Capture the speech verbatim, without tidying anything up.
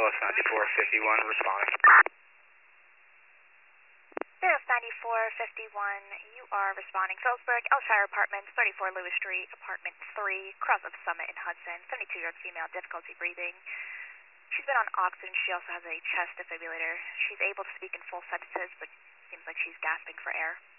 Phyllis ninety-four fifty-one responding. Phyllis ninety-four fifty-one, you are responding. Phillipsburg, Elshire Apartments, thirty-four Lewis Street, Apartment three, cross of Summit in Hudson, seventy-two-year-old female, difficulty breathing. She's been on oxygen. She also has a chest defibrillator. She's able to speak in full sentences, but seems like she's gasping for air.